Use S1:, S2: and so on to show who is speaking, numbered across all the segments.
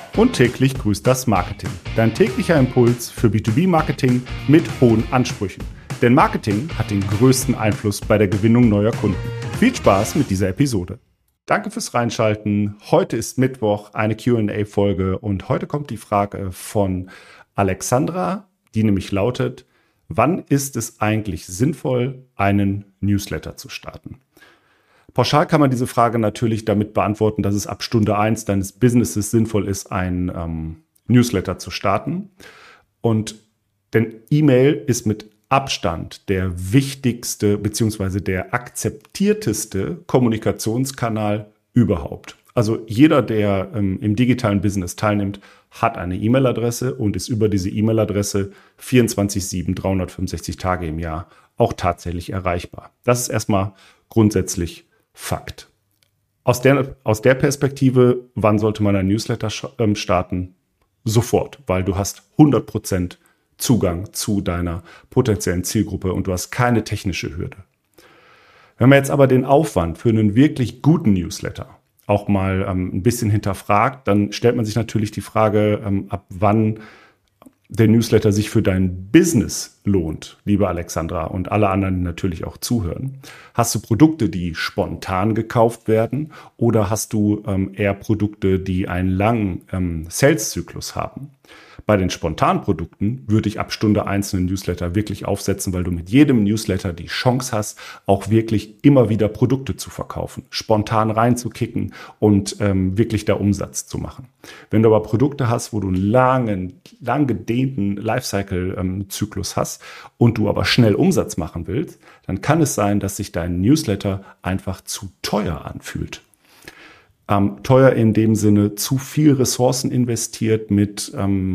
S1: Und täglich grüßt das Marketing. Dein täglicher Impuls für B2B-Marketing mit hohen Ansprüchen. Denn Marketing hat den größten Einfluss bei der Gewinnung neuer Kunden. Viel Spaß mit dieser Episode. Danke fürs Reinschalten. Heute ist Mittwoch, eine Q&A-Folge und heute kommt die Frage von Alexandra, die nämlich lautet: Wann ist es eigentlich sinnvoll, einen Newsletter zu starten? Pauschal kann man diese Frage natürlich damit beantworten, dass es ab Stunde 1 deines Businesses sinnvoll ist, einen Newsletter zu starten. Denn E-Mail ist mit Abstand der wichtigste bzw. der akzeptierteste Kommunikationskanal überhaupt. Also jeder, der im digitalen Business teilnimmt, hat eine E-Mail-Adresse und ist über diese E-Mail-Adresse 24/7, 365 Tage im Jahr auch tatsächlich erreichbar. Das ist erstmal grundsätzlich Fakt. Aus der Perspektive, wann sollte man ein Newsletter starten? Sofort, weil du hast 100% Zugang zu deiner potenziellen Zielgruppe und du hast keine technische Hürde. Wenn man jetzt aber den Aufwand für einen wirklich guten Newsletter auch mal ein bisschen hinterfragt, dann stellt man sich natürlich die Frage, ab wann der Newsletter sich für dein Business lohnt, liebe Alexandra und alle anderen, die natürlich auch zuhören. Hast du Produkte, die spontan gekauft werden, oder hast du eher Produkte, die einen langen Sales-Zyklus haben? Bei den spontanen Produkten würde ich ab Stunde 1 einen Newsletter wirklich aufsetzen, weil du mit jedem Newsletter die Chance hast, auch wirklich immer wieder Produkte zu verkaufen, spontan reinzukicken und wirklich da Umsatz zu machen. Wenn du aber Produkte hast, wo du einen lang gedehnten Lifecycle-Zyklus hast und du aber schnell Umsatz machen willst, dann kann es sein, dass sich dein Newsletter einfach zu teuer anfühlt. Teuer in dem Sinne, zu viel Ressourcen investiert mit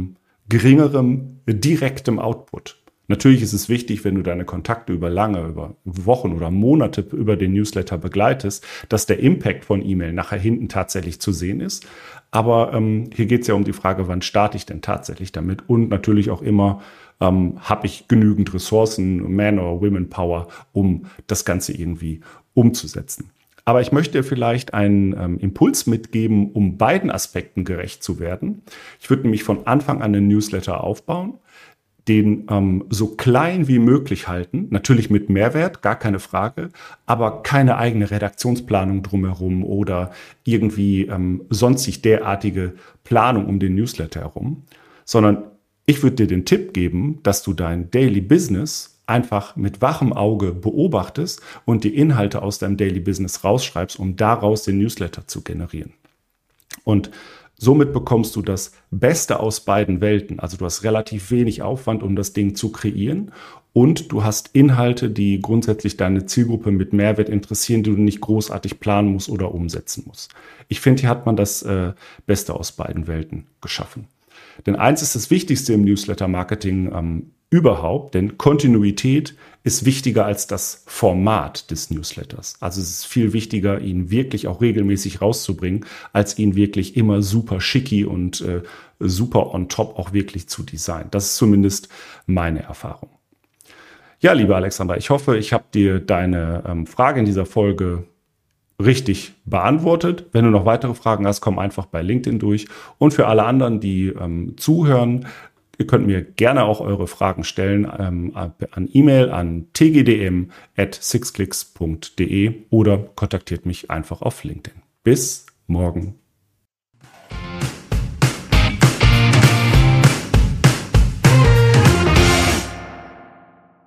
S1: geringerem direktem Output. Natürlich ist es wichtig, wenn du deine Kontakte über Wochen oder Monate über den Newsletter begleitest, dass der Impact von E-Mail nachher hinten tatsächlich zu sehen ist. Aber hier geht es ja um die Frage, wann starte ich denn tatsächlich damit? Und natürlich auch immer, habe ich genügend Ressourcen, Man- oder Women-Power, um das Ganze irgendwie umzusetzen. Aber ich möchte vielleicht einen Impuls mitgeben, um beiden Aspekten gerecht zu werden. Ich würde nämlich von Anfang an einen Newsletter aufbauen, den so klein wie möglich halten, natürlich mit Mehrwert, gar keine Frage, aber keine eigene Redaktionsplanung drumherum oder irgendwie sonstig derartige Planung um den Newsletter herum, sondern ich würde dir den Tipp geben, dass du dein Daily Business einfach mit wachem Auge beobachtest und die Inhalte aus deinem Daily Business rausschreibst, um daraus den Newsletter zu generieren. Und somit bekommst du das Beste aus beiden Welten. Also du hast relativ wenig Aufwand, um das Ding zu kreieren, und du hast Inhalte, die grundsätzlich deine Zielgruppe mit Mehrwert interessieren, die du nicht großartig planen musst oder umsetzen musst. Ich finde, hier hat man das Beste aus beiden Welten geschaffen. Denn eins ist das Wichtigste im Newsletter-Marketing überhaupt, denn Kontinuität ist wichtiger als das Format des Newsletters. Also es ist viel wichtiger, ihn wirklich auch regelmäßig rauszubringen, als ihn wirklich immer super schicki und super on top auch wirklich zu designen. Das ist zumindest meine Erfahrung. Ja, liebe Alexandra, ich hoffe, ich habe dir deine Frage in dieser Folge richtig beantwortet. Wenn du noch weitere Fragen hast, komm einfach bei LinkedIn durch. Und für alle anderen, die zuhören, ihr könnt mir gerne auch eure Fragen stellen an E-Mail an tgdm@sixclicks.de oder kontaktiert mich einfach auf LinkedIn. Bis morgen.